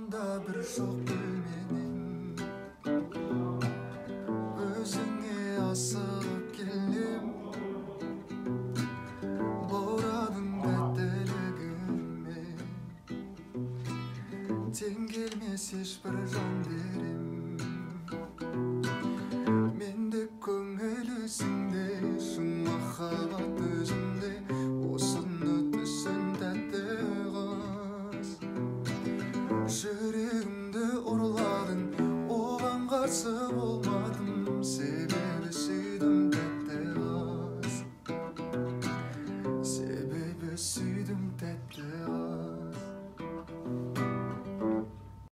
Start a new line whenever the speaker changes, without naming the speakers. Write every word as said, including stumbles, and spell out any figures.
жанымда бір жоқ бөлменен өзіңе асығып келем, борадың тәттілігіме тең келмес ешбір жан берем. Мендік көңіл өзіңде, шын махаббат өзіңде, осыны түсін тәтті қыз. Жүрегімді ұрладың, оған қарсы болмадым, себебі